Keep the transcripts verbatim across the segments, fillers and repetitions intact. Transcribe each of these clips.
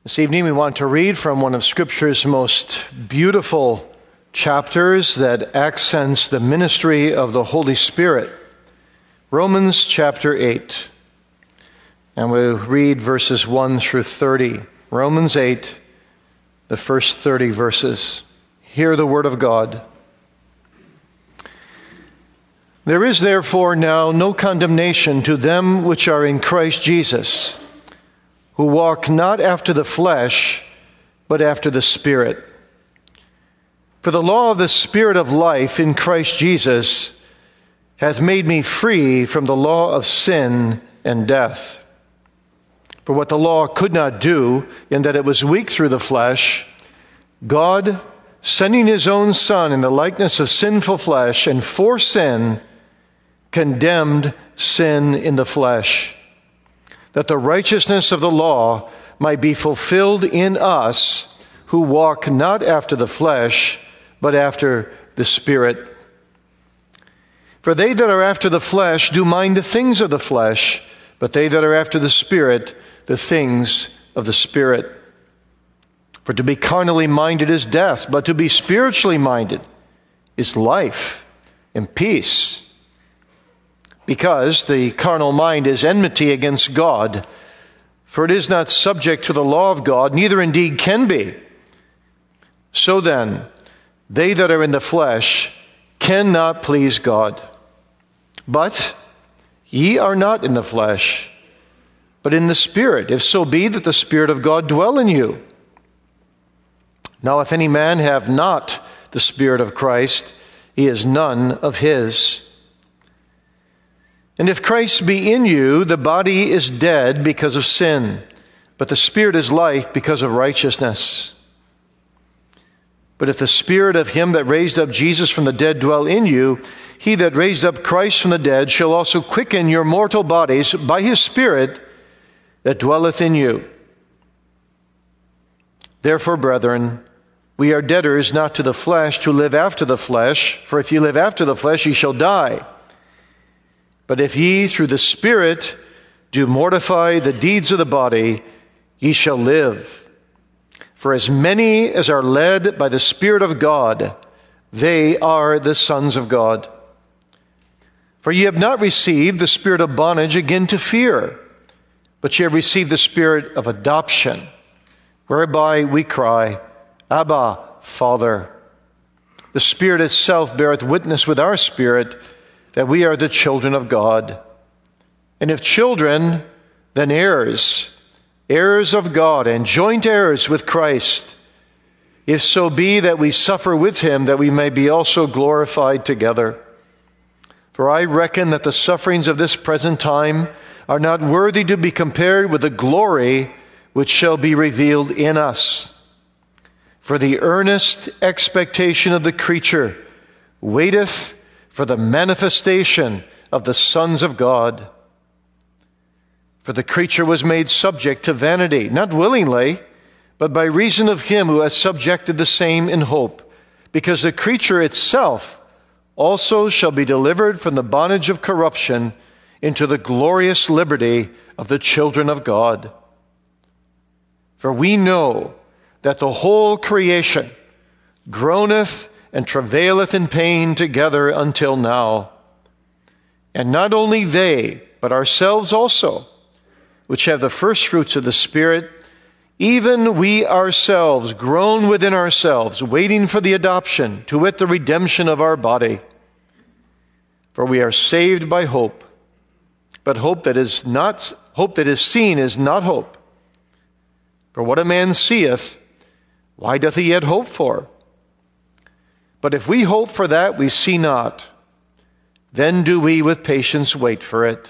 This evening we want to read from one of Scripture's most beautiful chapters that accents the ministry of the Holy Spirit, Romans chapter eight. And we'll read verses one through thirty. Romans eight, the first thirty verses. Hear the word of God. There is therefore now no condemnation to them which are in Christ Jesus, who walk not after the flesh, but after the Spirit. For the law of the Spirit of life in Christ Jesus hath made me free from the law of sin and death. For what the law could not do, in that it was weak through the flesh, God, sending his own Son in the likeness of sinful flesh, and for sin, condemned sin in the flesh, that the righteousness of the law might be fulfilled in us who walk not after the flesh, but after the Spirit. For they that are after the flesh do mind the things of the flesh, but they that are after the Spirit, the things of the Spirit. For to be carnally minded is death, but to be spiritually minded is life and peace. Because the carnal mind is enmity against God, for it is not subject to the law of God, neither indeed can be. So then, they that are in the flesh cannot please God. But ye are not in the flesh, but in the Spirit, if so be that the Spirit of God dwell in you. Now if any man have not the Spirit of Christ, he is none of his. And if Christ be in you, the body is dead because of sin, but the Spirit is life because of righteousness. But if the Spirit of him that raised up Jesus from the dead dwell in you, he that raised up Christ from the dead shall also quicken your mortal bodies by his Spirit that dwelleth in you. Therefore, brethren, we are debtors not to the flesh to live after the flesh, for if ye live after the flesh, ye shall die. But if ye through the Spirit do mortify the deeds of the body, ye shall live. For as many as are led by the Spirit of God, they are the sons of God. For ye have not received the spirit of bondage again to fear, but ye have received the Spirit of adoption, whereby we cry, Abba, Father. The Spirit itself beareth witness with our spirit that we are the children of God. And if children, then heirs, heirs of God, and joint heirs with Christ, if so be that we suffer with him, that we may be also glorified together. For I reckon that the sufferings of this present time are not worthy to be compared with the glory which shall be revealed in us. For the earnest expectation of the creature waiteth for the manifestation of the sons of God. For the creature was made subject to vanity, not willingly, but by reason of him who has subjected the same in hope, because the creature itself also shall be delivered from the bondage of corruption into the glorious liberty of the children of God. For we know that the whole creation groaneth and travaileth in pain together until now. And not only they, but ourselves also, which have the first fruits of the Spirit, even we ourselves groan within ourselves, waiting for the adoption, to wit, the redemption of our body. For we are saved by hope. But hope that is not hope that is seen is not hope. For what a man seeth, why doth he yet hope for? But if we hope for that we see not, then do we with patience wait for it.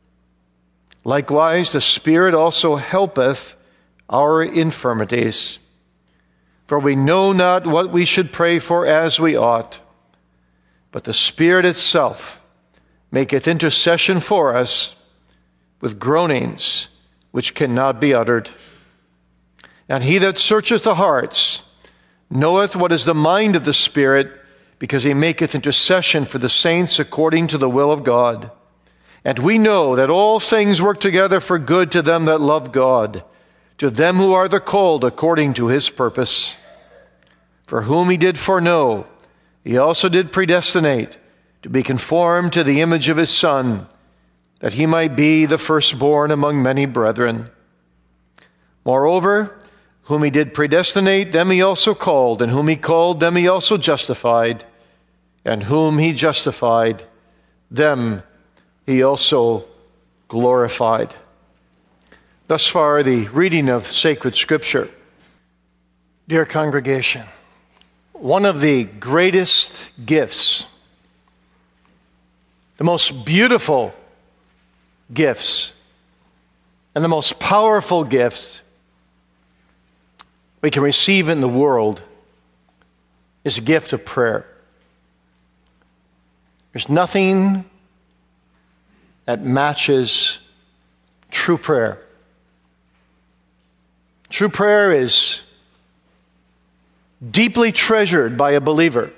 Likewise, the Spirit also helpeth our infirmities. For we know not what we should pray for as we ought, but the Spirit itself maketh intercession for us with groanings which cannot be uttered. And he that searcheth the hearts knoweth what is the mind of the Spirit, because he maketh intercession for the saints according to the will of God. And we know that all things work together for good to them that love God, to them who are the called according to his purpose. For whom he did foreknow, he also did predestinate to be conformed to the image of his Son, that he might be the firstborn among many brethren. Moreover, whom he did predestinate, them he also called, and whom he called, them he also justified, and whom he justified, them he also glorified. Thus far, the reading of sacred Scripture. Dear congregation, one of the greatest gifts, the most beautiful gifts, and the most powerful gifts we can receive in the world is a gift of prayer. There's nothing that matches true prayer. True prayer is deeply treasured by a believer.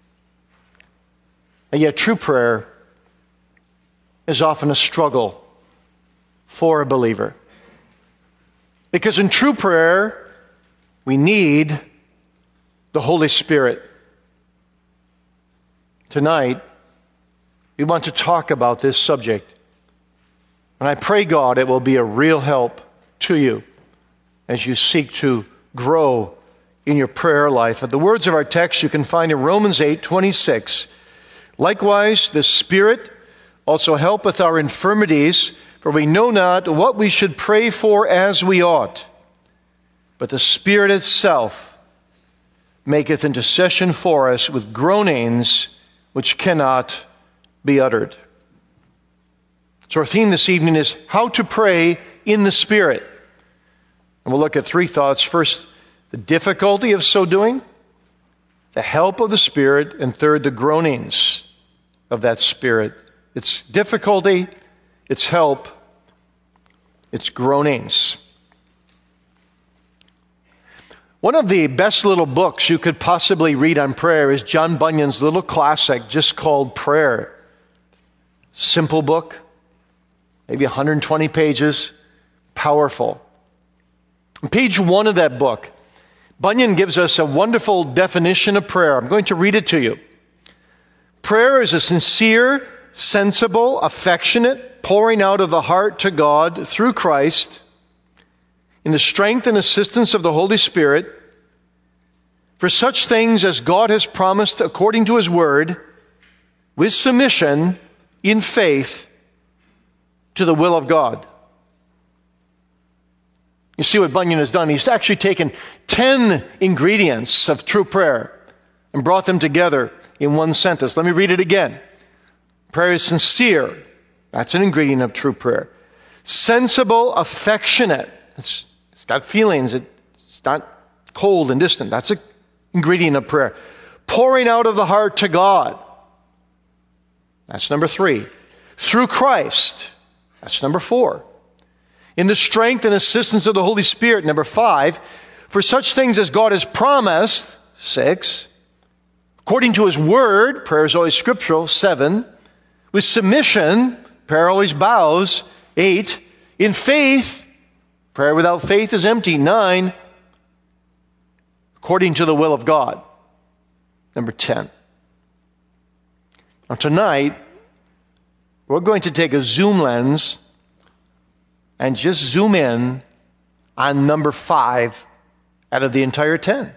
And yet true prayer is often a struggle for a believer. Because in true prayer, we need the Holy Spirit. Tonight, we want to talk about this subject. And I pray, God, it will be a real help to you as you seek to grow in your prayer life. And the words of our text you can find in Romans eight twenty-six. Likewise, the Spirit also helpeth our infirmities, for we know not what we should pray for as we ought. But the Spirit itself maketh intercession for us with groanings which cannot be uttered. So our theme this evening is how to pray in the Spirit. And we'll look at three thoughts. First, the difficulty of so doing, the help of the Spirit, and third, the groanings of that Spirit. It's difficulty, it's help, it's groanings. One of the best little books you could possibly read on prayer is John Bunyan's little classic just called Prayer. Simple book, maybe one hundred twenty pages, powerful. On page one of that book, Bunyan gives us a wonderful definition of prayer. I'm going to read it to you. Prayer is a sincere, sensible, affectionate pouring out of the heart to God through Christ in the strength and assistance of the Holy Spirit for such things as God has promised according to his word, with submission in faith to the will of God. You see what Bunyan has done? He's actually taken ten ingredients of true prayer and brought them together in one sentence. Let me read it again. Prayer is sincere. That's an ingredient of true prayer. Sensible, affectionate. It's, it's got feelings. It's not cold and distant. That's an ingredient of prayer. Pouring out of the heart to God. That's number three. Through Christ. That's number four. In the strength and assistance of the Holy Spirit, number five. For such things as God has promised, six. According to his word, prayer is always scriptural, seven. With submission, prayer always bows, eight. In faith, prayer without faith is empty, nine. According to the will of God, number ten. Now tonight, we're going to take a zoom lens and just zoom in on number five out of the entire ten.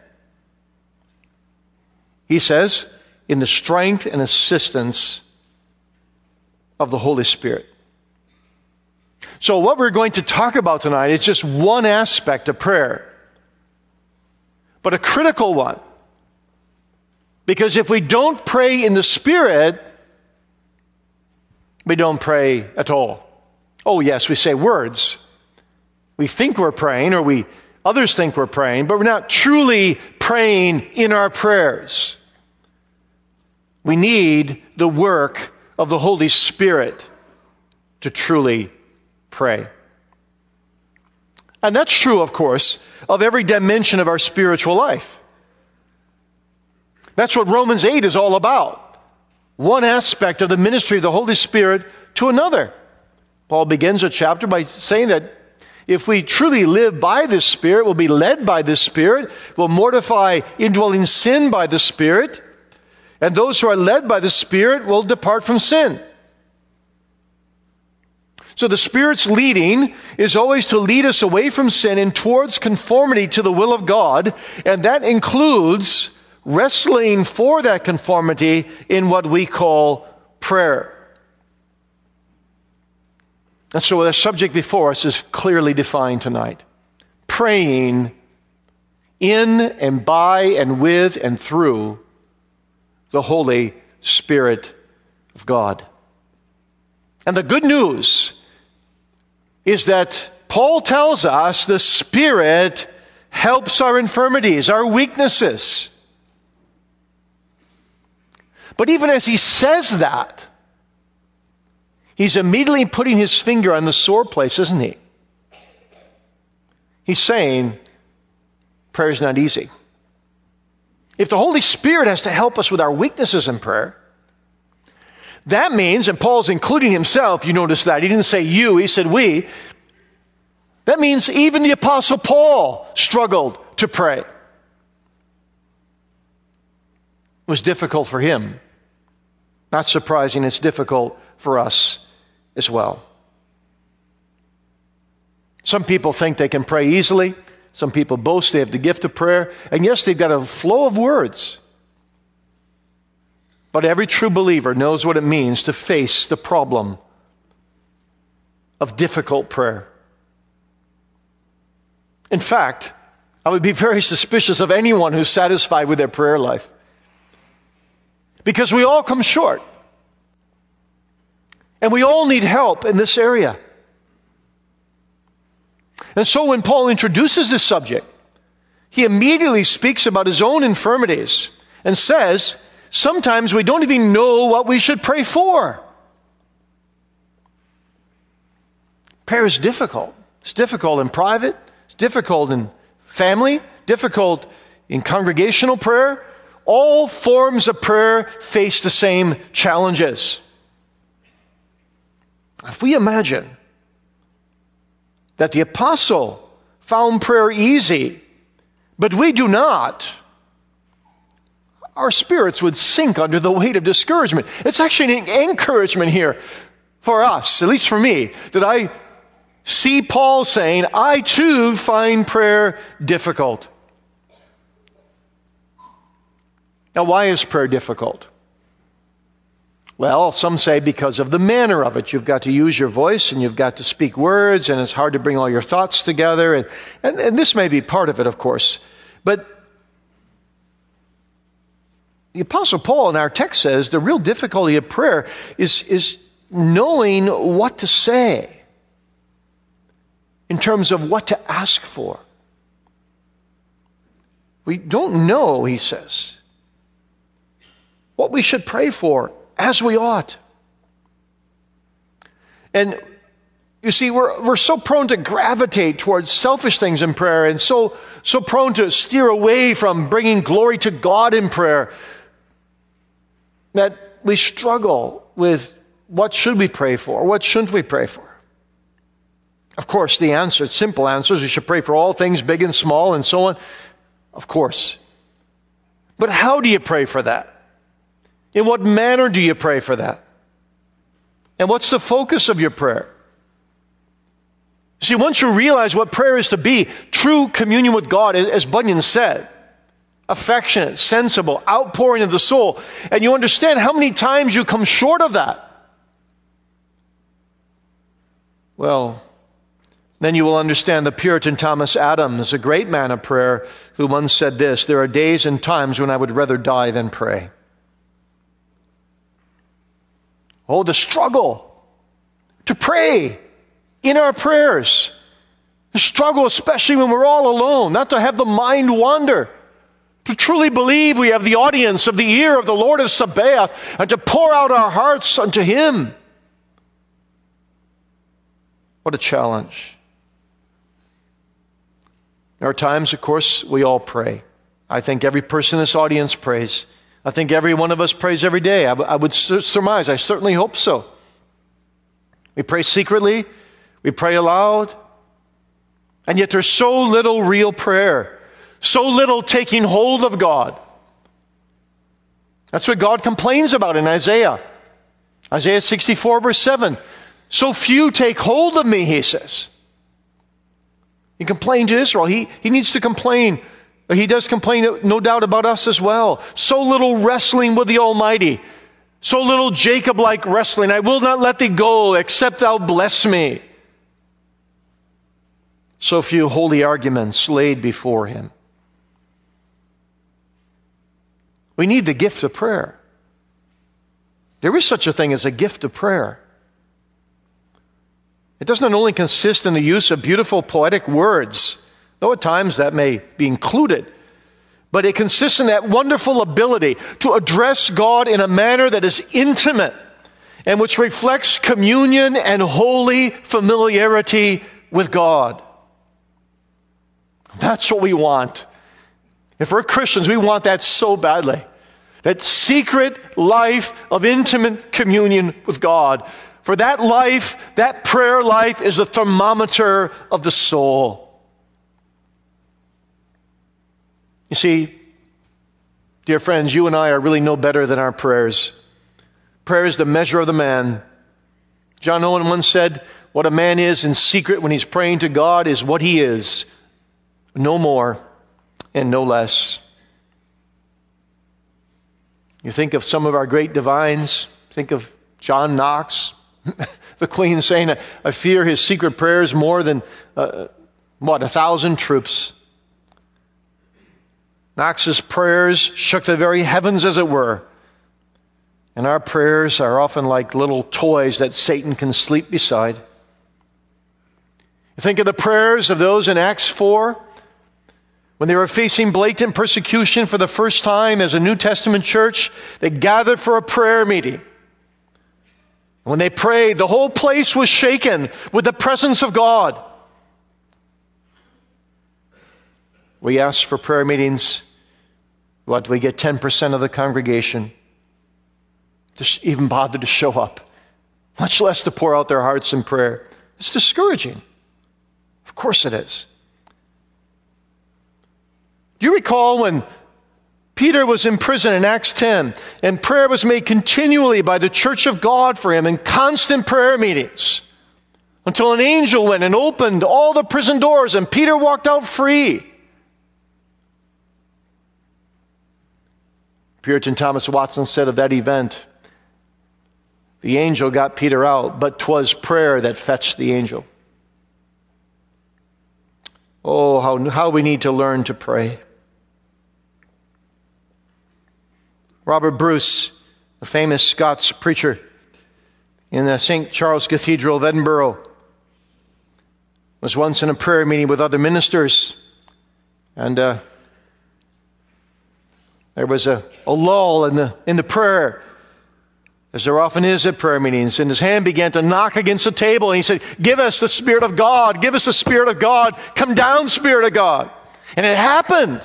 He says, in the strength and assistance of the Holy Spirit. So what we're going to talk about tonight is just one aspect of prayer, but a critical one. Because if we don't pray in the Spirit, we don't pray at all. Oh yes, we say words. We think we're praying, or we others think we're praying, but we're not truly praying in our prayers. We need the work of the Holy Spirit to truly pray. And that's true, of course, of every dimension of our spiritual life. That's what Romans eight is all about. One aspect of the ministry of the Holy Spirit to another. Paul begins a chapter by saying that If we truly live by the Spirit, we'll be led by the Spirit, we'll mortify indwelling sin by the Spirit, and those who are led by the Spirit will depart from sin. So the Spirit's leading is always to lead us away from sin and towards conformity to the will of God, and that includes wrestling for that conformity in what we call prayer. And so the subject before us is clearly defined tonight. Praying in and by and with and through the Holy Spirit of God. And the good news is that Paul tells us the Spirit helps our infirmities, our weaknesses. But even as he says that, he's immediately putting his finger on the sore place, isn't he? He's saying, prayer is not easy. If the Holy Spirit has to help us with our weaknesses in prayer, that means, and Paul's including himself, you notice that. He didn't say you, he said we. That means even the Apostle Paul struggled to pray. It was difficult for him. Not surprising, it's difficult for us as well. Some people think they can pray easily. Some people boast they have the gift of prayer. And yes, they've got a flow of words. But every true believer knows what it means to face the problem of difficult prayer. In fact, I would be very suspicious of anyone who's satisfied with their prayer life. Because we all come short. And we all need help in this area. And so when Paul introduces this subject, he immediately speaks about his own infirmities and says, sometimes we don't even know what we should pray for. Prayer is difficult. It's difficult in private. It's difficult in family. Difficult in congregational prayer. All forms of prayer face the same challenges. If we imagine that the apostle found prayer easy, but we do not, our spirits would sink under the weight of discouragement. It's actually an encouragement here for us, at least for me, that I see Paul saying, I too find prayer difficult. Now, why is prayer difficult? Well, some say because of the manner of it. You've got to use your voice and you've got to speak words, and it's hard to bring all your thoughts together. And, and, and this may be part of it, of course. But the Apostle Paul in our text says the real difficulty of prayer is, is knowing what to say in terms of what to ask for. We don't know, he says, what we should pray for as we ought. And you see, we're, we're so prone to gravitate towards selfish things in prayer, and so, so prone to steer away from bringing glory to God in prayer, that we struggle with what should we pray for, what shouldn't we pray for. Of course, the answer, simple answer is we should pray for all things big and small and so on. Of course. But how do you pray for that? In what manner do you pray for that? And what's the focus of your prayer? See, once you realize what prayer is to be, true communion with God, as Bunyan said, affectionate, sensible, outpouring of the soul, and you understand how many times you come short of that, well, then you will understand the Puritan Thomas Adams, a great man of prayer, who once said this, there are days and times when I would rather die than pray. Oh, the struggle to pray in our prayers. The struggle, especially when we're all alone, not to have the mind wander. To truly believe we have the audience of the ear of the Lord of Sabaoth, and to pour out our hearts unto Him. What a challenge. There are times, of course, we all pray. I think every person in this audience prays. I think every one of us prays every day. I, w- I would sur- surmise, I certainly hope so. We pray secretly. We pray aloud. And yet there's so little real prayer, so little taking hold of God. That's what God complains about in Isaiah. Isaiah sixty-four, verse seven. So few take hold of me, he says. He complained to Israel. He, he needs to complain. He does complain, no doubt, about us as well. So little wrestling with the Almighty. So little Jacob-like wrestling. I will not let thee go, except thou bless me. So few holy arguments laid before him. We need the gift of prayer. There is such a thing as a gift of prayer. It does not only consist in the use of beautiful poetic words, though at times that may be included, but it consists in that wonderful ability to address God in a manner that is intimate and which reflects communion and holy familiarity with God. That's what we want. If we're Christians, we want that so badly. That secret life of intimate communion with God. For that life, that prayer life, is the thermometer of the soul. You see, dear friends, you and I are really no better than our prayers. Prayer is the measure of the man. John Owen once said, what a man is in secret when he's praying to God is what he is. No more and no less. You think of some of our great divines. Think of John Knox, the Queen saying, I fear his secret prayers more than, uh, what, a thousand troops. Knox's prayers shook the very heavens, as it were. And our prayers are often like little toys that Satan can sleep beside. You think of the prayers of those in Acts four, when they were facing blatant persecution for the first time as a New Testament church. They gathered for a prayer meeting. When they prayed, the whole place was shaken with the presence of God. We ask for prayer meetings. What, we get ten percent of the congregation to even bother to show up, much less to pour out their hearts in prayer. It's discouraging. Of course it is. Do you recall when Peter was in prison in Acts ten, and prayer was made continually by the church of God for him in constant prayer meetings, until an angel went and opened all the prison doors and Peter walked out free? Puritan Thomas Watson said of that event, the angel got Peter out, but 'twas prayer that fetched the angel. Oh, how, how we need to learn to pray. Robert Bruce, the famous Scots preacher in the Saint Charles Cathedral of Edinburgh, was once in a prayer meeting with other ministers, and uh, there was a, a lull in the in the prayer, as there often is at prayer meetings, and his hand began to knock against the table, and he said, give us the Spirit of God, give us the Spirit of God, come down, Spirit of God. And it happened.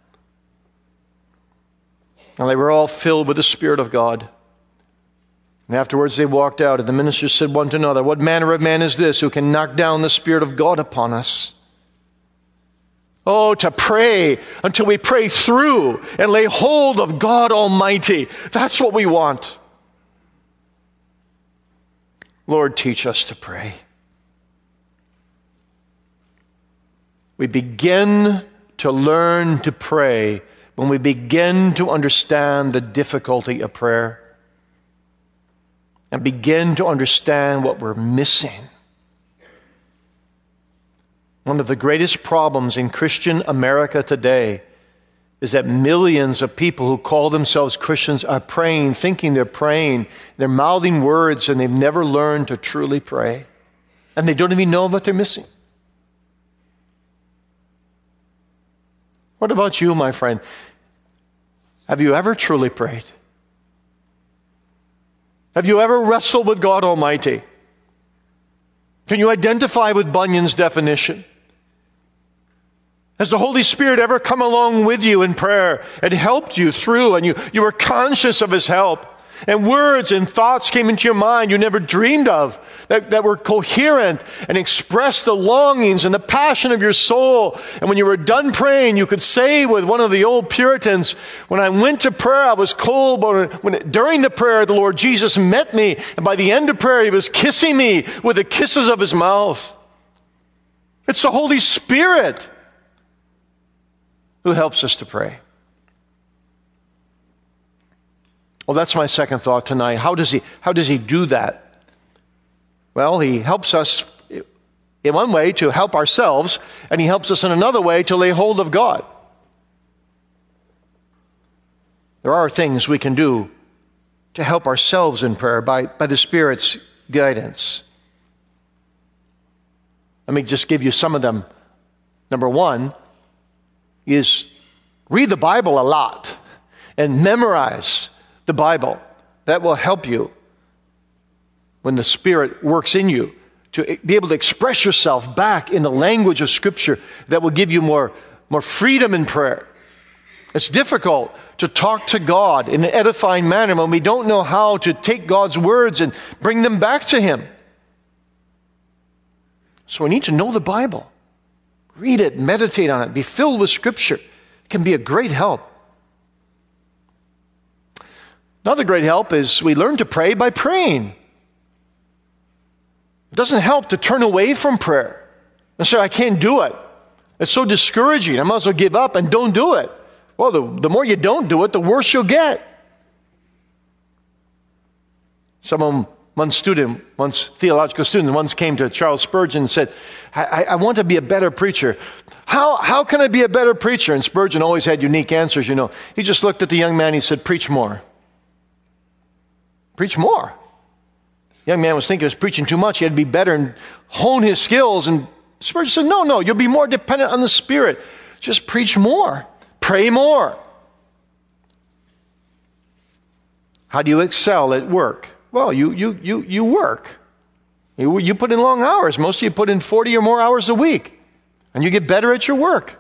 And they were all filled with the Spirit of God. And afterwards they walked out, and the ministers said one to another, what manner of man is this who can knock down the Spirit of God upon us? Oh, to pray until we pray through and lay hold of God Almighty. That's what we want. Lord, teach us to pray. We begin to learn to pray when we begin to understand the difficulty of prayer and begin to understand what we're missing. One of the greatest problems in Christian America today is that millions of people who call themselves Christians are praying, thinking they're praying. They're mouthing words, and they've never learned to truly pray. And they don't even know what they're missing. What about you, my friend? Have you ever truly prayed? Have you ever wrestled with God Almighty? Can you identify with Bunyan's definition? Has the Holy Spirit ever come along with you in prayer and helped you through, and you, you were conscious of His help? And words and thoughts came into your mind you never dreamed of, that, that were coherent and expressed the longings and the passion of your soul. And when you were done praying, you could say with one of the old Puritans, when I went to prayer, I was cold, but when, during the prayer, the Lord Jesus met me. And by the end of prayer, he was kissing me with the kisses of his mouth. It's the Holy Spirit who helps us to pray. Well, that's my second thought tonight. How does he, how does he do that? Well, he helps us in one way to help ourselves, and he helps us in another way to lay hold of God. There are things we can do to help ourselves in prayer by, by the Spirit's guidance. Let me just give you some of them. Number one is read the Bible a lot and memorize the Bible. That will help you when the Spirit works in you to be able to express yourself back in the language of Scripture that will give you more, more freedom in prayer. It's difficult to talk to God in an edifying manner when we don't know how to take God's words and bring them back to Him. So we need to know the Bible. Read it, meditate on it, be filled with Scripture. It can be a great help. Another great help is we learn to pray by praying. It doesn't help to turn away from prayer and say, I can't do it. It's so discouraging. I might as well give up and don't do it. Well, the, the more you don't do it, the worse you'll get. Someone, one student, once theological student, once came to Charles Spurgeon and said, I, I, I want to be a better preacher. How, how can I be a better preacher? And Spurgeon always had unique answers, you know. He just looked at the young man, he said, preach more. Preach more. The young man was thinking he was preaching too much. He had to be better and hone his skills. And Spurgeon said, no, no, you'll be more dependent on the Spirit. Just preach more. Pray more. How do you excel at work? Well, you you you you work. You, you put in long hours. Most of you put in forty or more hours a week. And you get better at your work.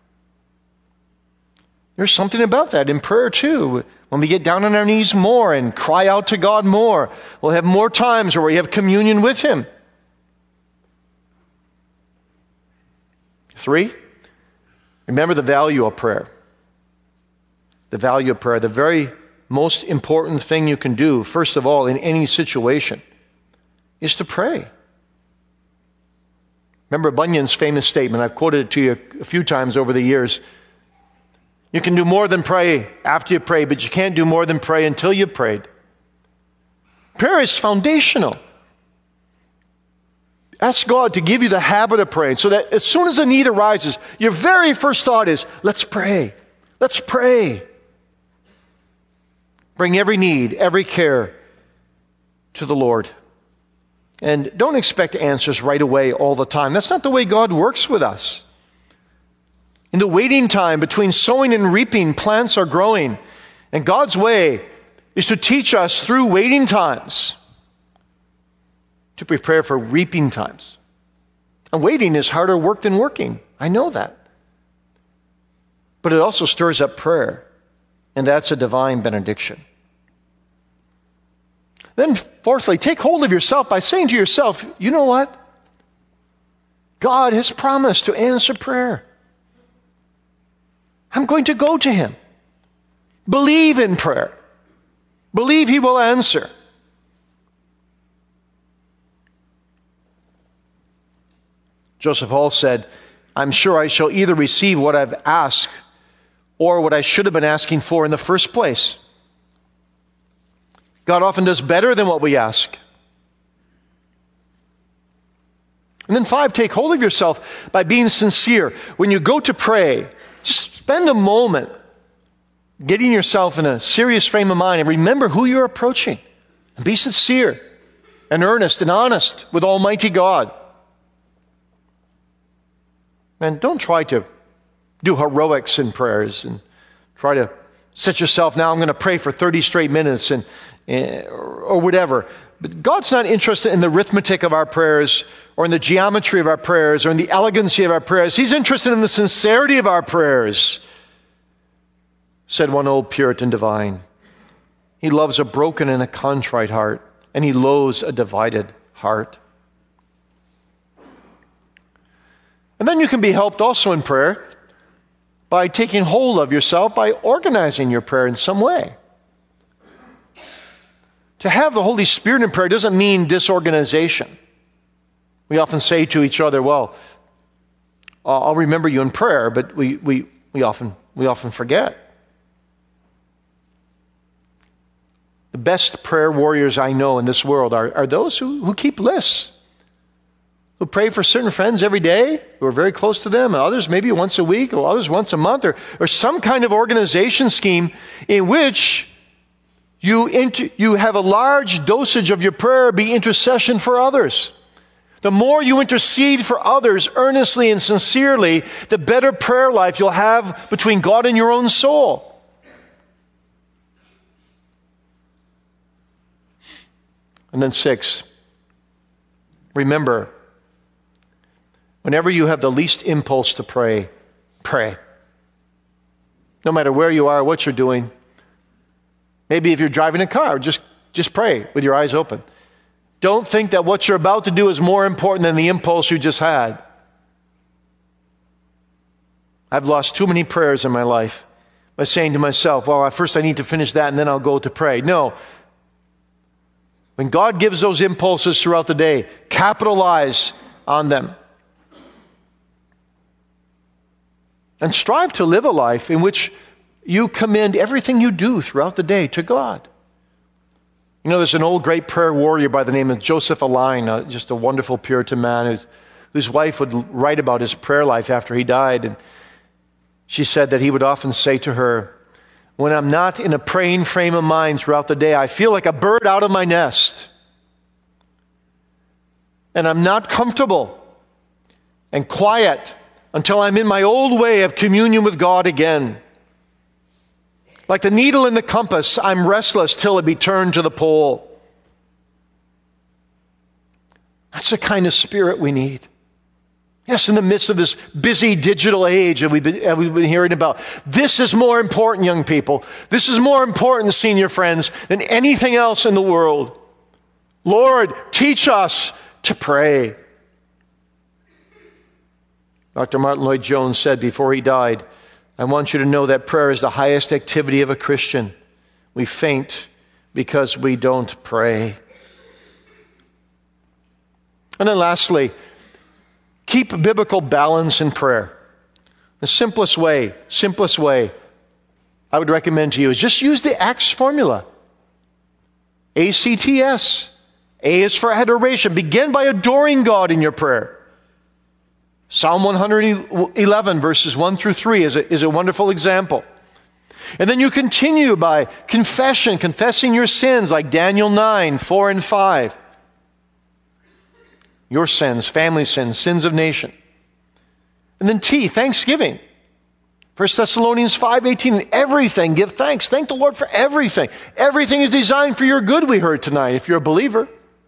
There's something about that in prayer too. When we get down on our knees more and cry out to God more, we'll have more times where we have communion with Him. Three, remember the value of prayer. The value of prayer, the very most important thing you can do, first of all, in any situation, is to pray. Remember Bunyan's famous statement, I've quoted it to you a few times over the years. You can do more than pray after you pray, but you can't do more than pray until you've prayed. Prayer is foundational. Ask God to give you the habit of praying so that as soon as a need arises, your very first thought is, let's pray. Let's pray. Bring every need, every care to the Lord. And don't expect answers right away all the time. That's not the way God works with us. In the waiting time between sowing and reaping, plants are growing. And God's way is to teach us through waiting times to prepare for reaping times. And waiting is harder work than working. I know that. But it also stirs up prayer. And that's a divine benediction. Then fourthly, take hold of yourself by saying to yourself, you know what? God has promised to answer prayer. I'm going to go to Him. Believe in prayer. Believe He will answer. Joseph Hall said, I'm sure I shall either receive what I've asked or what I should have been asking for in the first place. God often does better than what we ask. And then five, take hold of yourself by being sincere. When you go to pray, just spend a moment getting yourself in a serious frame of mind and remember who you're approaching. And be sincere and earnest and honest with Almighty God. And don't try to do heroics in prayers and try to set yourself, now I'm going to pray for thirty straight minutes and, and or whatever. But God's not interested in the arithmetic of our prayers or in the geometry of our prayers or in the elegancy of our prayers. He's interested in the sincerity of our prayers, said one old Puritan divine. He loves a broken and a contrite heart, and he loathes a divided heart. And then you can be helped also in prayer by taking hold of yourself, by organizing your prayer in some way. To have the Holy Spirit in prayer doesn't mean disorganization. We often say to each other, well, I'll remember you in prayer, but we, we, we, often, we often forget. The best prayer warriors I know in this world are, are those who, who keep lists, who pray for certain friends every day, who are very close to them, and others maybe once a week, or others once a month, or, or some kind of organization scheme in which you, inter, you have a large dosage of your prayer be intercession for others. The more you intercede for others earnestly and sincerely, the better prayer life you'll have between God and your own soul. And then six, remember, whenever you have the least impulse to pray, pray. No matter where you are, what you're doing. Maybe if you're driving a car, just, just pray with your eyes open. Don't think that what you're about to do is more important than the impulse you just had. I've lost too many prayers in my life by saying to myself, well, first I need to finish that and then I'll go to pray. No. When God gives those impulses throughout the day, capitalize on them. And strive to live a life in which you commend everything you do throughout the day to God. You know, there's an old great prayer warrior by the name of Joseph Alleine, uh, just a wonderful Puritan man whose, whose wife would write about his prayer life after he died. And she said that he would often say to her, when I'm not in a praying frame of mind throughout the day, I feel like a bird out of my nest. And I'm not comfortable and quiet until I'm in my old way of communion with God again. Like the needle in the compass, I'm restless till it be turned to the pole. That's the kind of spirit we need. Yes, in the midst of this busy digital age that we've been, that we've been hearing about, this is more important, young people. This is more important, senior friends, than anything else in the world. Lord, teach us to pray. Doctor Martin Lloyd-Jones said before he died, I want you to know that prayer is the highest activity of a Christian. We faint because we don't pray. And then lastly, keep biblical balance in prayer. The simplest way, simplest way I would recommend to you is just use the ACTS formula. A C T S. A is for adoration. Begin by adoring God in your prayer. Psalm one eleven, verses one through three is a, is a wonderful example. And then you continue by confession, confessing your sins, like Daniel nine, four and five. Your sins, family sins, sins of nation. And then T, thanksgiving. First Thessalonians five eighteen, everything, give thanks. Thank the Lord for everything. Everything is designed for your good, we heard tonight, if you're a believer.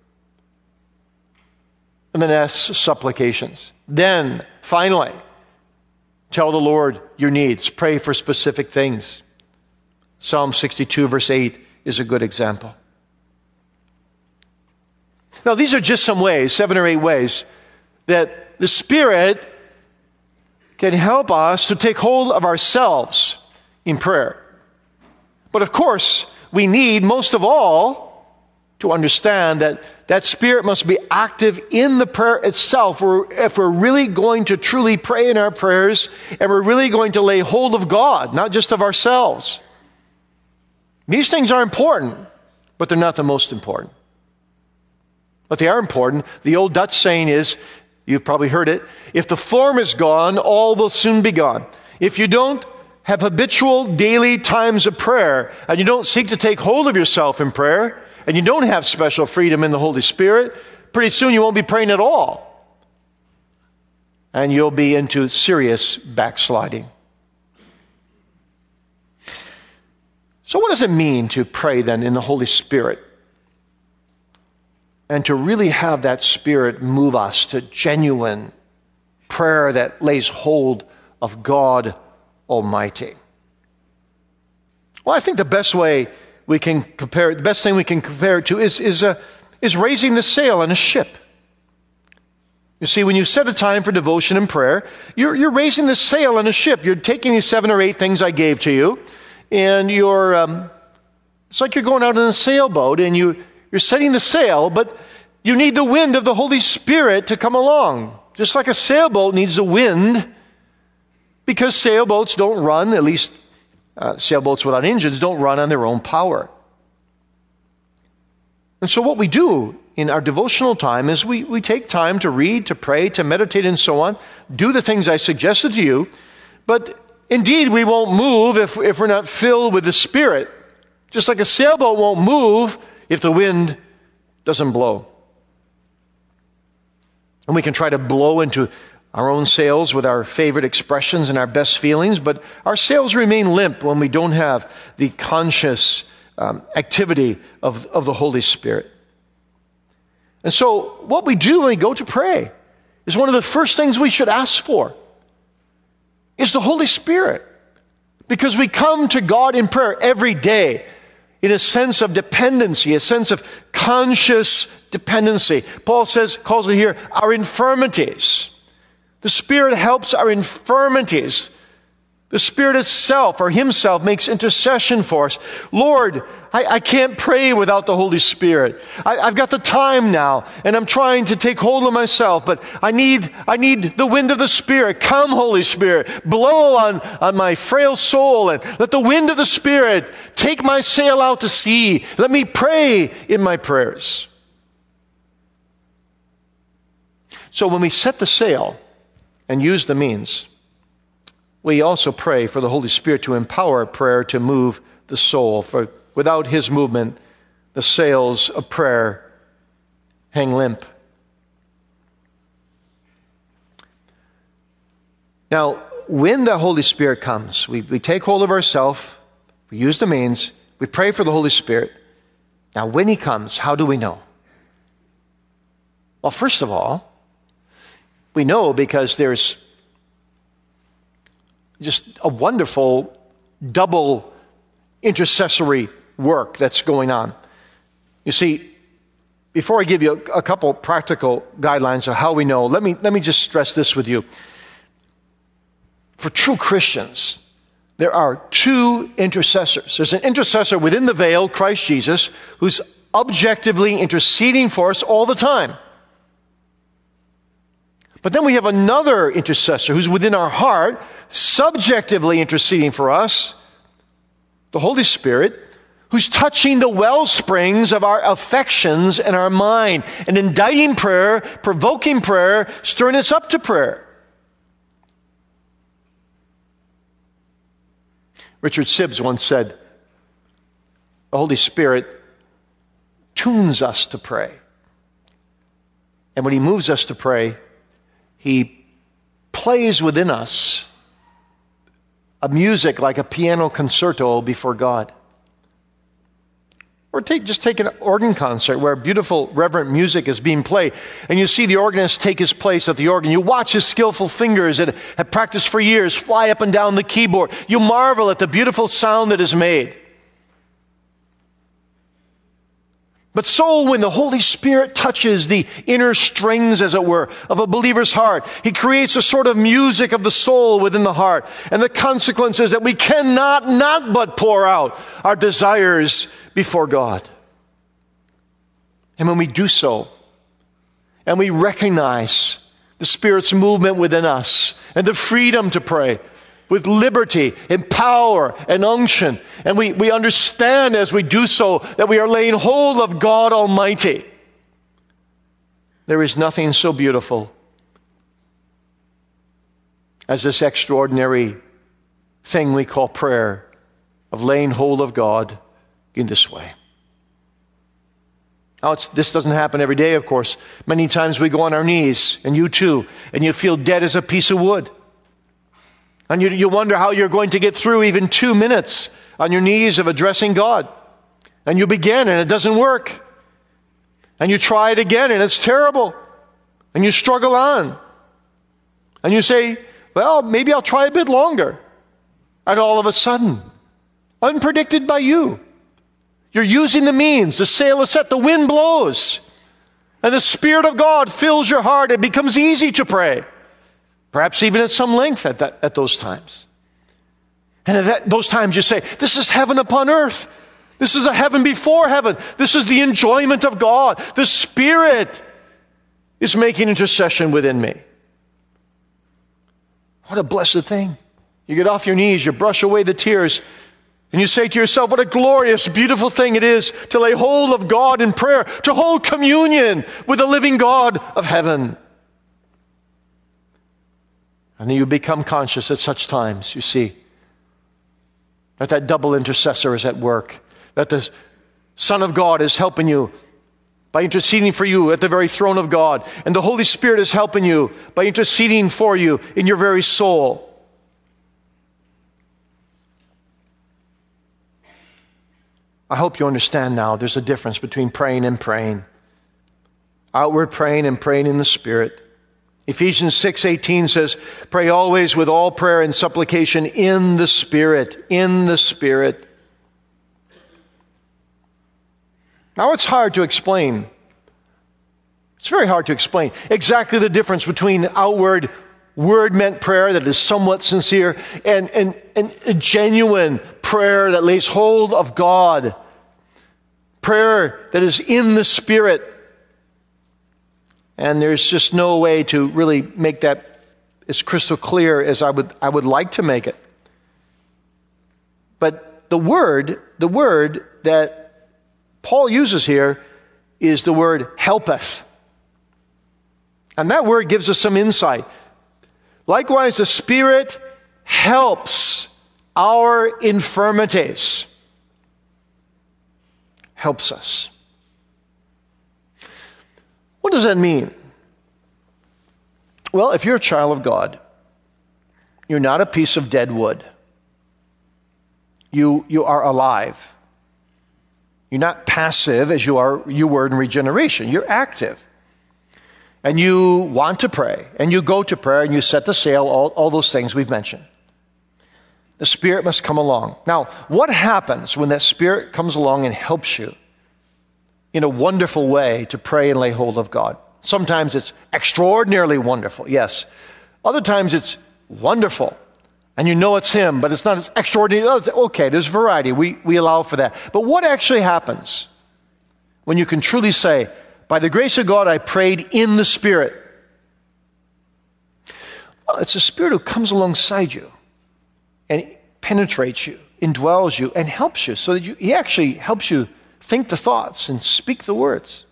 And then S, supplications. Then, finally, tell the Lord your needs. Pray for specific things. Psalm sixty-two, verse eight is a good example. Now, these are just some ways, seven or eight ways, that the Spirit can help us to take hold of ourselves in prayer. But of course, we need, most of all, to understand that that Spirit must be active in the prayer itself. If we're really going to truly pray in our prayers, and we're really going to lay hold of God, not just of ourselves. These things are important, but they're not the most important. But they are important. The old Dutch saying is, you've probably heard it, if the form is gone, all will soon be gone. If you don't have habitual daily times of prayer, and you don't seek to take hold of yourself in prayer, and you don't have special freedom in the Holy Spirit, pretty soon you won't be praying at all. And you'll be into serious backsliding. So what does it mean to pray then in the Holy Spirit? And to really have that Spirit move us to genuine prayer that lays hold of God Almighty. Well, I think the best way we can compare it, the best thing we can compare it to is, is, uh, is raising the sail on a ship. You see, when you set a time for devotion and prayer, you're, you're raising the sail on a ship. You're taking these seven or eight things I gave to you, and you're, um, it's like you're going out in a sailboat, and you, you're setting the sail, but you need the wind of the Holy Spirit to come along. Just like a sailboat needs the wind, because sailboats don't run, at least uh, sailboats without engines, don't run on their own power. And so what we do in our devotional time is we, we take time to read, to pray, to meditate, and so on, do the things I suggested to you, but indeed we won't move if, if we're not filled with the Spirit. Just like a sailboat won't move if the wind doesn't blow. And we can try to blow into our own sails with our favorite expressions and our best feelings, but our sails remain limp when we don't have the conscious um, activity of, of the Holy Spirit. And so what we do when we go to pray is one of the first things we should ask for is the Holy Spirit. Because we come to God in prayer every day in a sense of dependency, a sense of conscious dependency. Paul says, calls it here, our infirmities. The Spirit helps our infirmities. The Spirit itself, or Himself, makes intercession for us. Lord, I, I can't pray without the Holy Spirit. I, I've got the time now, and I'm trying to take hold of myself, but I need, I need the wind of the Spirit. Come, Holy Spirit, blow on, on my frail soul, and let the wind of the Spirit take my sail out to sea. Let me pray in my prayers. So when we set the sail and use the means, we also pray for the Holy Spirit to empower prayer to move the soul. For without His movement, the sails of prayer hang limp. Now, when the Holy Spirit comes, we, we take hold of ourselves, we use the means, we pray for the Holy Spirit. Now, when He comes, how do we know? Well, first of all, we know because there's just a wonderful double intercessory work that's going on. You see, before I give you a, a couple practical guidelines of how we know, let me, let me just stress this with you. For true Christians, there are two intercessors. There's an intercessor within the veil, Christ Jesus, who's objectively interceding for us all the time. But then we have another intercessor who's within our heart, subjectively interceding for us, the Holy Spirit, who's touching the well springs of our affections and our mind, and indicting prayer, provoking prayer, stirring us up to prayer. Richard Sibbes once said, the Holy Spirit tunes us to pray. And when He moves us to pray, He plays within us a music like a piano concerto before God. Or take, just take an organ concert where beautiful, reverent music is being played, and you see the organist take his place at the organ. You watch his skillful fingers that have practiced for years fly up and down the keyboard. You marvel at the beautiful sound that is made. But so when the Holy Spirit touches the inner strings, as it were, of a believer's heart, He creates a sort of music of the soul within the heart. And the consequence is that we cannot not but pour out our desires before God. And when we do so, and we recognize the Spirit's movement within us, and the freedom to pray, with liberty and power and unction. And we, we understand as we do so that we are laying hold of God Almighty. There is nothing so beautiful as this extraordinary thing we call prayer, of laying hold of God in this way. Now, it's, this doesn't happen every day, of course. Many times we go on our knees, and you too, and you feel dead as a piece of wood. And you, you wonder how you're going to get through even two minutes on your knees of addressing God. And you begin and it doesn't work. And you try it again and it's terrible. And you struggle on. And you say, well, maybe I'll try a bit longer. And all of a sudden, unpredicted by you, You're using the means. The sail is set. The wind blows. And the Spirit of God fills your heart. It becomes easy to pray. Perhaps even at some length at, that, at those times. And at that, those times you say, this is heaven upon earth. This is a heaven before heaven. This is the enjoyment of God. The Spirit is making intercession within me. What a blessed thing. You get off your knees, you brush away the tears, and you say to yourself, what a glorious, beautiful thing it is to lay hold of God in prayer, to hold communion with the living God of heaven. And then you become conscious at such times, you see, that that double intercessor is at work, that the Son of God is helping you by interceding for you at the very throne of God, and the Holy Spirit is helping you by interceding for you in your very soul. I hope you understand now there's a difference between praying and praying. Outward praying and praying in the Spirit. Ephesians six eighteen says, pray always with all prayer and supplication in the Spirit. In the Spirit. Now it's hard to explain. It's very hard to explain exactly the difference between outward word-meant prayer that is somewhat sincere and, and, and a genuine prayer that lays hold of God. Prayer that is in the Spirit. And there's just no way to really make that as crystal clear as I would I would like to make it. But the word, the word that Paul uses here is the word helpeth. And that word gives us some insight. Likewise, the Spirit helps our infirmities. Helps us. What does that mean? Well, if you're a child of God, you're not a piece of dead wood. You, you are alive. You're not passive as you are you were in regeneration. You're active. And you want to pray, and you go to prayer, and you set the sail, all, all those things we've mentioned. The Spirit must come along. Now, what happens when that Spirit comes along and helps you in a wonderful way to pray and lay hold of God? Sometimes it's extraordinarily wonderful, yes. Other times it's wonderful, and you know it's Him, but it's not as extraordinary. Okay, there's variety. We, we allow for that. But what actually happens when you can truly say, by the grace of God, I prayed in the Spirit? Well, it's the Spirit who comes alongside you and penetrates you, indwells you, and helps you so that you, He actually helps you think the thoughts and speak the words.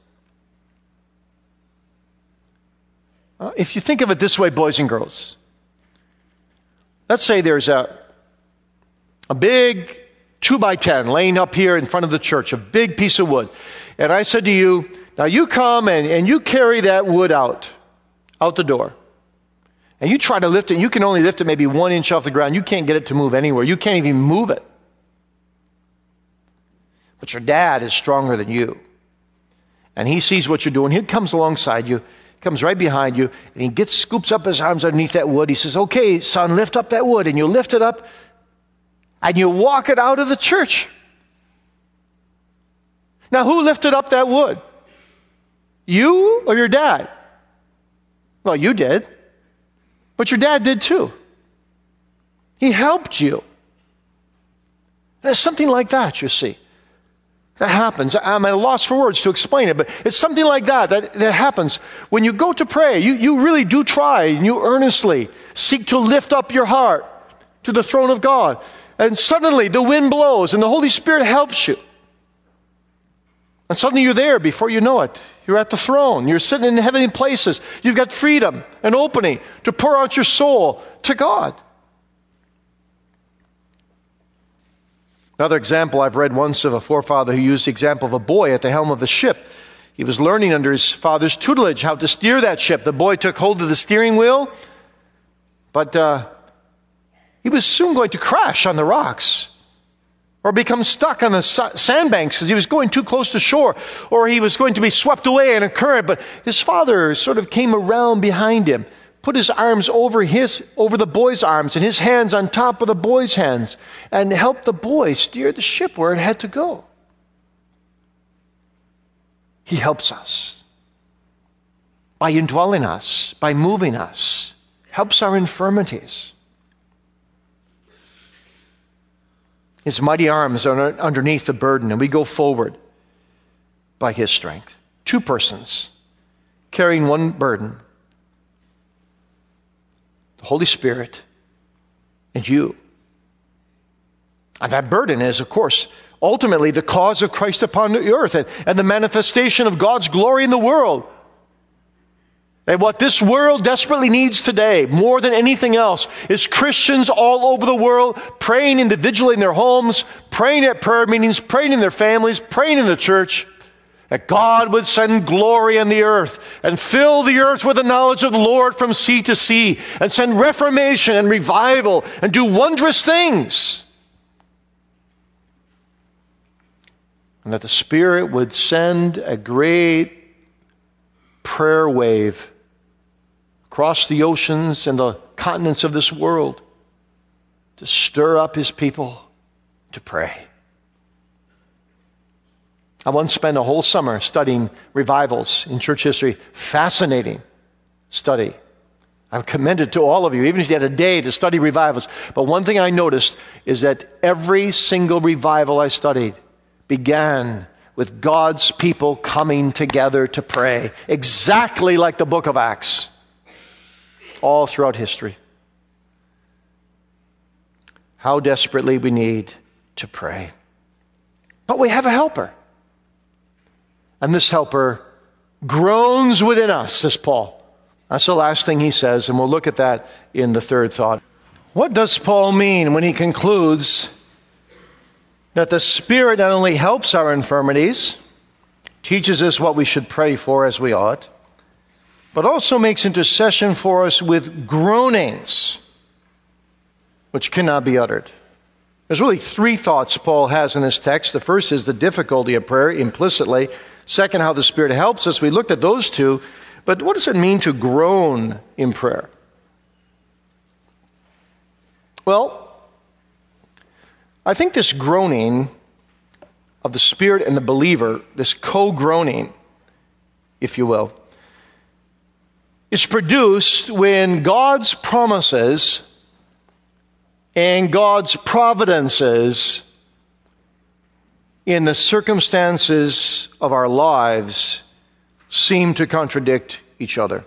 Uh, if you think of it this way, boys and girls, let's say there's a, a big two by ten laying up here in front of the church, a big piece of wood. And I said to you, now you come and, and you carry that wood out, out the door. And you try to lift it, and you can only lift it maybe one inch off the ground. You can't get it to move anywhere. You can't even move it. But your dad is stronger than you. And he sees what you're doing. He comes alongside you, comes right behind you, and he gets scoops up his arms underneath that wood. He says, okay, son, lift up that wood. And you lift it up, and you walk it out of the church. Now, who lifted up that wood? You or your dad? Well, you did. But your dad did too. He helped you. And it's something like that, you see. That happens. I'm at a loss for words to explain it, but it's something like that that, that happens. When you go to pray, you, you really do try and you earnestly seek to lift up your heart to the throne of God. And suddenly the wind blows and the Holy Spirit helps you. And suddenly you're there before you know it. You're at the throne. You're sitting in heavenly places. You've got freedom and opening to pour out your soul to God. Another example I've read once of a forefather who used the example of a boy at the helm of the ship. He was learning under his father's tutelage how to steer that ship. The boy took hold of the steering wheel, but uh, he was soon going to crash on the rocks or become stuck on the sandbanks because he was going too close to shore, or he was going to be swept away in a current. But his father sort of came around behind him, put his arms over his over the boy's arms and his hands on top of the boy's hands, and helped the boy steer the ship where it had to go. He helps us by indwelling us, by moving us, helps our infirmities. His mighty arms are underneath the burden, and we go forward by his strength. Two persons carrying one burden. The Holy Spirit and you. And that burden is, of course, ultimately the cause of Christ upon the earth and, and the manifestation of God's glory in the world. And what this world desperately needs today, more than anything else, is Christians all over the world praying individually in their homes, praying at prayer meetings, praying in their families, praying in the church, that God would send glory on the earth and fill the earth with the knowledge of the Lord from sea to sea, and send reformation and revival and do wondrous things. And that the Spirit would send a great prayer wave across the oceans and the continents of this world to stir up his people to pray. I once spent a whole summer studying revivals in church history. Fascinating study. I commend it to all of you, even if you had a day to study revivals. But one thing I noticed is that every single revival I studied began with God's people coming together to pray, exactly like the book of Acts, all throughout history. How desperately we need to pray. But we have a helper. And this helper groans within us, says Paul. That's the last thing he says, and we'll look at that in the third thought. What does Paul mean when he concludes that the Spirit not only helps our infirmities, teaches us what we should pray for as we ought, but also makes intercession for us with groanings which cannot be uttered? There's really three thoughts Paul has in this text. The first is the difficulty of prayer implicitly. Second, how the Spirit helps us. We looked at those two. But what does it mean to groan in prayer? Well, I think this groaning of the Spirit and the believer, this co-groaning, if you will, is produced when God's promises and God's providences in the circumstances of our lives seem to contradict each other.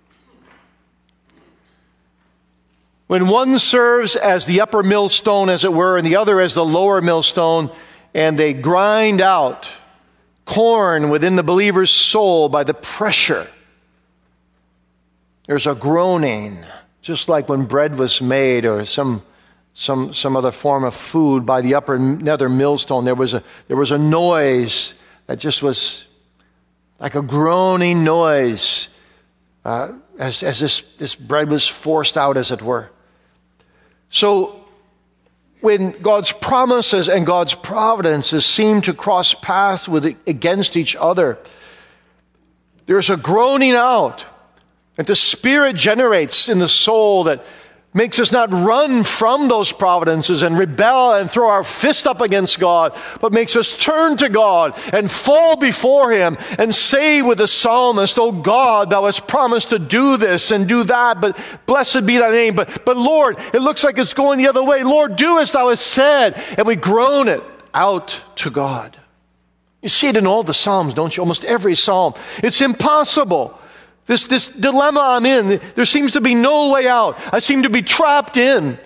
When one serves as the upper millstone, as it were, and the other as the lower millstone, and they grind out corn within the believer's soul by the pressure, there's a groaning, just like when bread was made or some some some other form of food by the upper nether millstone. There was a there was a noise that just was like a groaning noise uh, as as this this bread was forced out, as it were. So when God's promises and God's providences seem to cross paths with against each other, there's a groaning out that the Spirit generates in the soul that makes us not run from those providences and rebel and throw our fist up against God, but makes us turn to God and fall before Him and say with the psalmist, "Oh God, Thou hast promised to do this and do that, but blessed be Thy name. But, but Lord, it looks like it's going the other way. Lord, do as Thou hast said." And we groan it out to God. You see it in all the Psalms, don't you? Almost every Psalm. It's impossible. This, this dilemma I'm in, there seems to be no way out. I seem to be trapped in.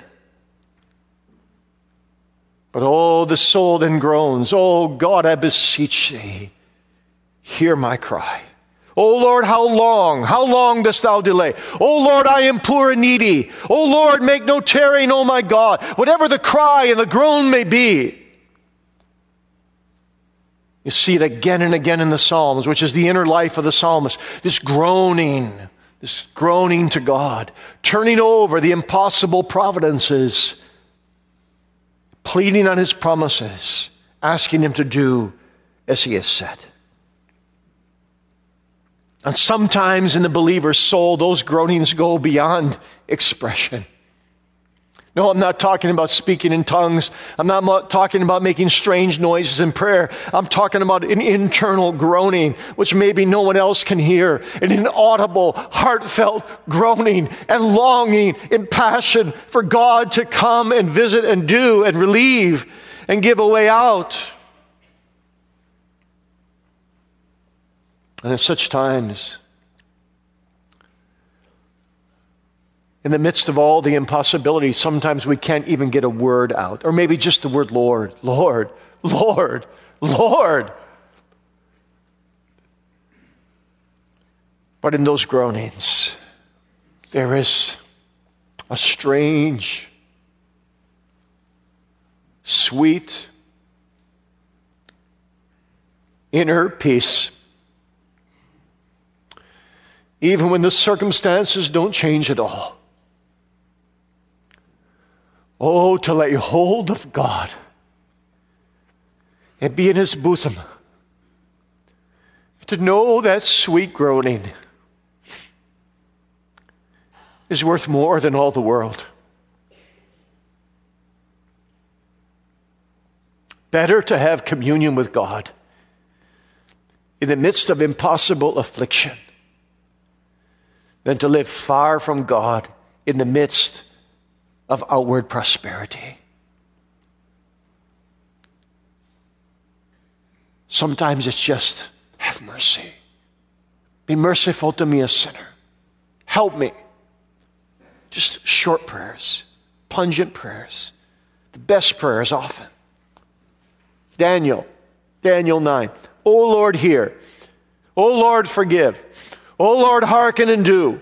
But oh, the soul then groans, "Oh God, I beseech Thee, hear my cry. Oh Lord, how long, how long dost Thou delay? Oh Lord, I am poor and needy. Oh Lord, make no tarrying, oh my God." Whatever the cry and the groan may be, you see it again and again in the Psalms, which is the inner life of the psalmist. This groaning, this groaning to God, turning over the impossible providences, pleading on His promises, asking Him to do as He has said. And sometimes in the believer's soul, those groanings go beyond expression. No, I'm not talking about speaking in tongues. I'm not mo- talking about making strange noises in prayer. I'm talking about an internal groaning, which maybe no one else can hear. An inaudible, heartfelt groaning and longing and passion for God to come and visit and do and relieve and give a way out. And at such times, in the midst of all the impossibilities, sometimes we can't even get a word out. Or maybe just the word Lord, Lord, Lord, Lord. But in those groanings, there is a strange, sweet, inner peace. Even when the circumstances don't change at all. Oh, to lay hold of God and be in His bosom. To know that sweet groaning is worth more than all the world. Better to have communion with God in the midst of impossible affliction than to live far from God in the midst of outward prosperity. Sometimes it's just, have mercy. Be merciful to me, a sinner. Help me. Just short prayers, pungent prayers. The best prayers often. Daniel, Daniel nine. O Lord, hear. O Lord, forgive. O Lord, hearken and do.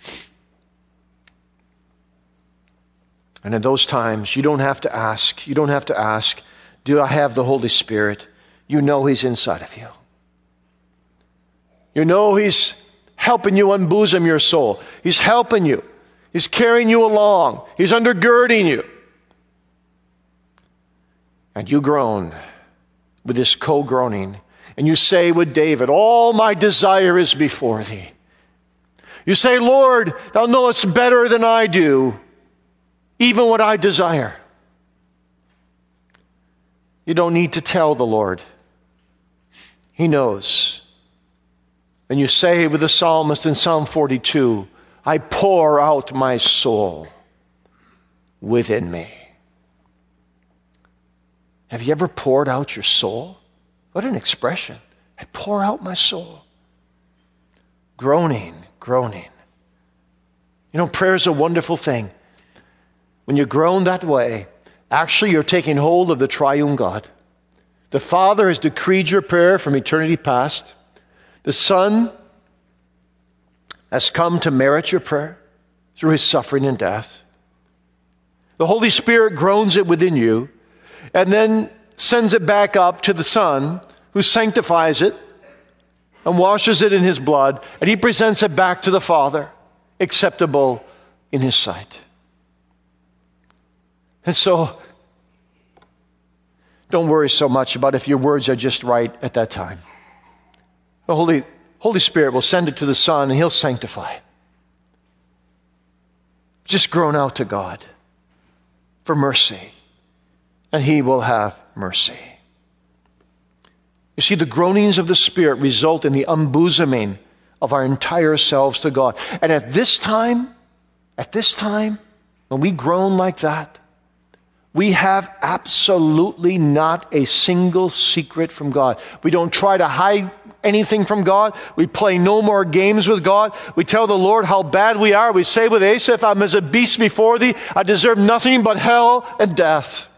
And in those times, you don't have to ask. You don't have to ask, do I have the Holy Spirit? You know He's inside of you. You know He's helping you unbosom your soul. He's helping you. He's carrying you along. He's undergirding you. And you groan with this co-groaning. And you say with David, all my desire is before Thee. You say, Lord, Thou knowest better than I do, even what I desire. You don't need to tell the Lord. He knows. And you say with the psalmist in Psalm forty-two, I pour out my soul within me. Have you ever poured out your soul? What an expression. I pour out my soul. Groaning, groaning. You know, prayer is a wonderful thing. When you groan that way, actually you're taking hold of the triune God. The Father has decreed your prayer from eternity past. The Son has come to merit your prayer through His suffering and death. The Holy Spirit groans it within you and then sends it back up to the Son, who sanctifies it and washes it in His blood, and He presents it back to the Father, acceptable in His sight. And so, don't worry so much about if your words are just right at that time. The Holy, Holy Spirit will send it to the Son, and He'll sanctify it. Just groan out to God for mercy, and He will have mercy. You see, the groanings of the Spirit result in the unbosoming of our entire selves to God. And at this time, at this time, when we groan like that, we have absolutely not a single secret from God. We don't try to hide anything from God. We play no more games with God. We tell the Lord how bad we are. We say with Asaph, I'm as a beast before Thee. I deserve nothing but hell and death.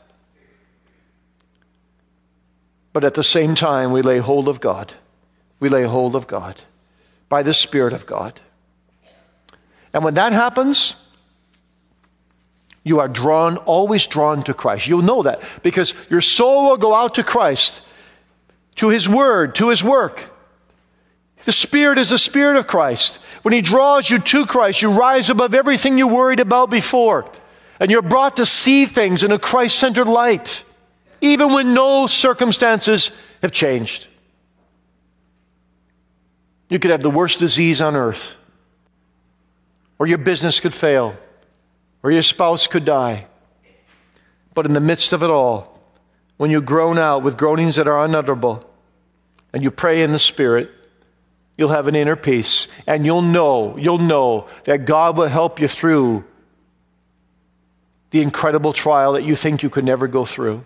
But at the same time, we lay hold of God. We lay hold of God by the Spirit of God. And when that happens, you are drawn, always drawn to Christ. You'll know that because your soul will go out to Christ, to His Word, to His work. The Spirit is the Spirit of Christ. When He draws you to Christ, you rise above everything you worried about before. And you're brought to see things in a Christ-centered light, even when no circumstances have changed. You could have the worst disease on earth, or your business could fail, or your spouse could die, But in the midst of it all, when you groan out with groanings that are unutterable, and you pray in the Spirit, you'll have an inner peace, and you'll know, you'll know that God will help you through the incredible trial that you think you could never go through.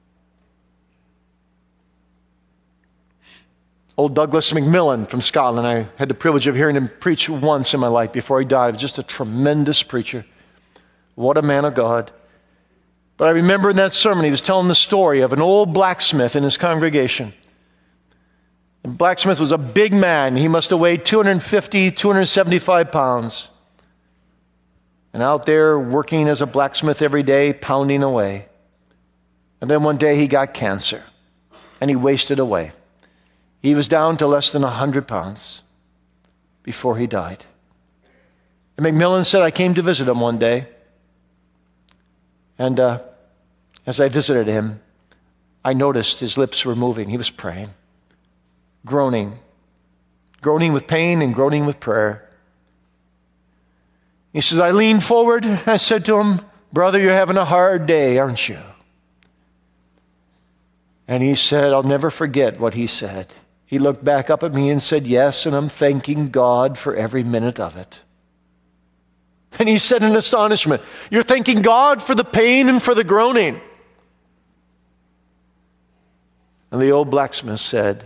Old Douglas McMillan from Scotland, I had the privilege of hearing him preach once in my life before he died. He was just a tremendous preacher. What a man of God. But I remember in that sermon, he was telling the story of an old blacksmith in his congregation. The blacksmith was a big man. He must have weighed two hundred fifty, two hundred seventy-five pounds. And out there working as a blacksmith every day, pounding away. And then one day he got cancer, and he wasted away. He was down to less than one hundred pounds before he died. And McMillan said, I came to visit him one day. And uh, as I visited him, I noticed his lips were moving. He was praying, groaning, groaning with pain and groaning with prayer. He says, I leaned forward. I said to him, brother, you're having a hard day, aren't you? And he said, I'll never forget what he said. He looked back up at me and said, yes, and I'm thanking God for every minute of it. And he said in astonishment, you're thanking God for the pain and for the groaning. And the old blacksmith said,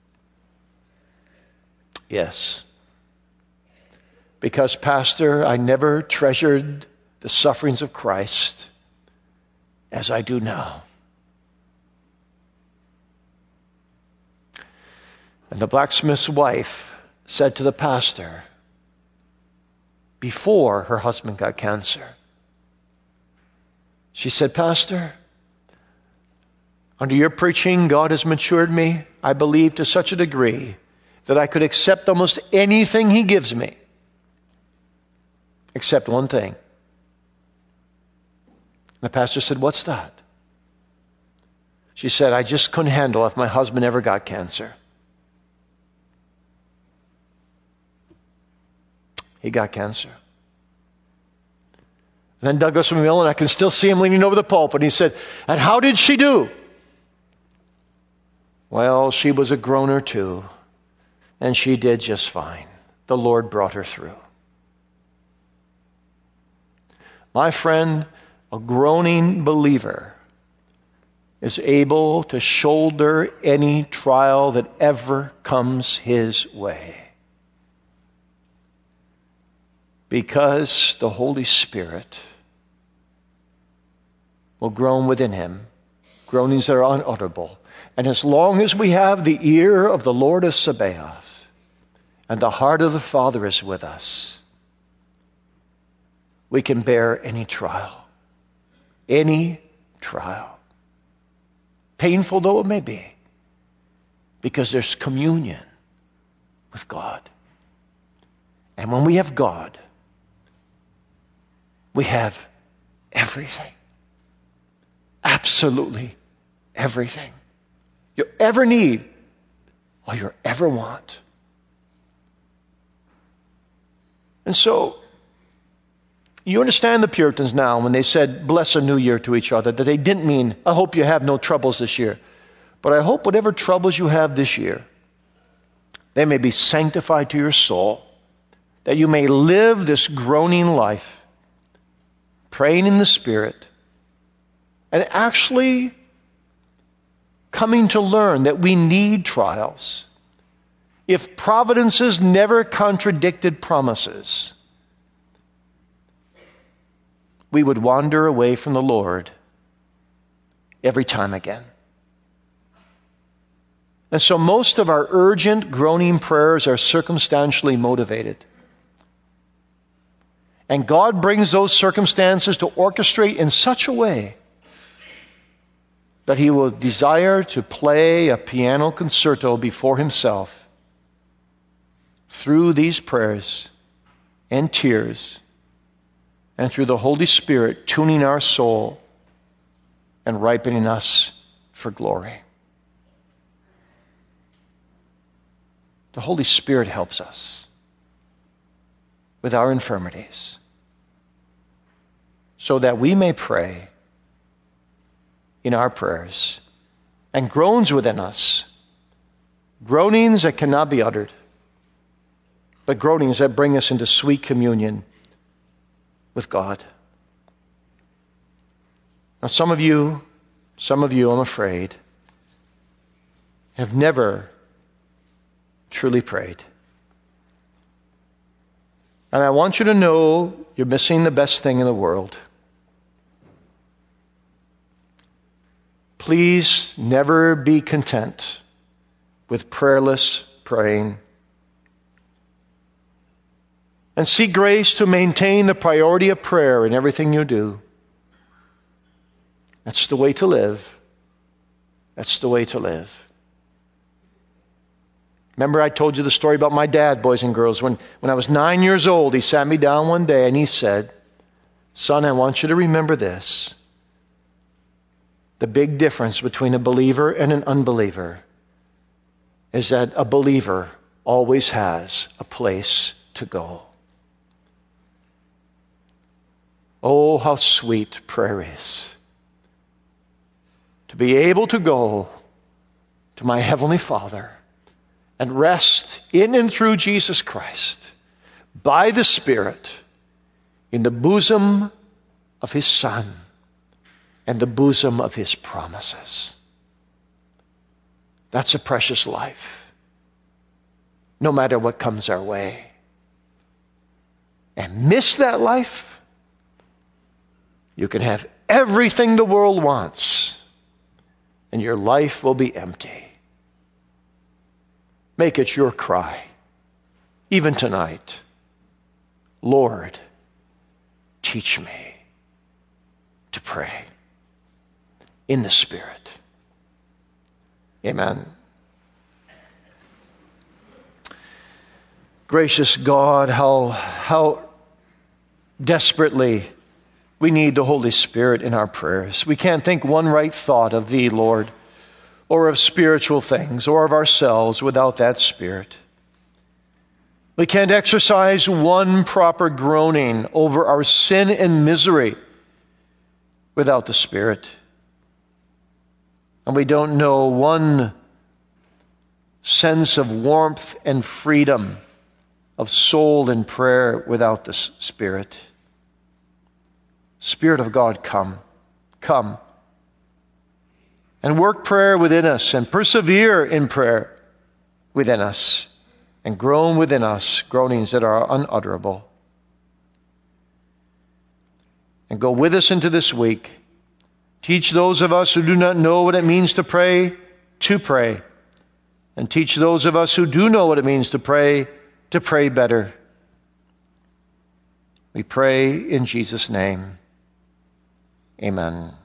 yes. Because, Pastor, I never treasured the sufferings of Christ as I do now. And the blacksmith's wife said to the pastor, before her husband got cancer, she said, Pastor, under your preaching, God has matured me, I believe, to such a degree that I could accept almost anything he gives me, except one thing. The pastor said, what's that? She said, I just couldn't handle if my husband ever got cancer. He got cancer. And then Douglas McMillan, I can still see him leaning over the pulpit, and he said, and how did she do? Well, she was a groaner too, and she did just fine. The Lord brought her through. My friend, a groaning believer is able to shoulder any trial that ever comes his way, because the Holy Spirit will groan within him, groanings that are unutterable. And as long as we have the ear of the Lord of Sabaoth and the heart of the Father is with us, we can bear any trial, any trial, painful though it may be, because there's communion with God. And when we have God, we have everything. Absolutely everything you ever need or you ever want. And so, you understand the Puritans now when they said, bless a new year to each other, that they didn't mean, I hope you have no troubles this year. But I hope whatever troubles you have this year, they may be sanctified to your soul, that you may live this groaning life, praying in the Spirit, and actually coming to learn that we need trials. If providences never contradicted promises, we would wander away from the Lord every time again. And so most of our urgent, groaning prayers are circumstantially motivated. And God brings those circumstances to orchestrate in such a way that he will desire to play a piano concerto before himself through these prayers and tears, and through the Holy Spirit tuning our soul and ripening us for glory. The Holy Spirit helps us with our infirmities so that we may pray in our prayers and groans within us. Groanings that cannot be uttered, but groanings that bring us into sweet communion with God. Now, some of you, some of you, I'm afraid, have never truly prayed. And I want you to know you're missing the best thing in the world. Please never be content with prayerless praying. And seek grace to maintain the priority of prayer in everything you do. That's the way to live. That's the way to live. Remember I told you the story about my dad, boys and girls. When, when I was nine years old, he sat me down one day and he said, "Son, I want you to remember this. The big difference between a believer and an unbeliever is that a believer always has a place to go." Oh, how sweet prayer is. To be able to go to my Heavenly Father and rest in and through Jesus Christ by the Spirit in the bosom of His Son and the bosom of His promises. That's a precious life, no matter what comes our way. And miss that life, you can have everything the world wants, and your life will be empty. Make it your cry, even tonight. Lord, teach me to pray in the Spirit. Amen. Gracious God, how, how desperately we need the Holy Spirit in our prayers. We can't think one right thought of Thee, Lord, or of spiritual things, or of ourselves without that Spirit. We can't exercise one proper groaning over our sin and misery without the Spirit. And we don't know one sense of warmth and freedom of soul in prayer without the Spirit. Spirit of God, come, come, and work prayer within us, and persevere in prayer within us, and groan within us groanings that are unutterable. And go with us into this week. Teach those of us who do not know what it means to pray, to pray. And teach those of us who do know what it means to pray, to pray better. We pray in Jesus' name. Amen.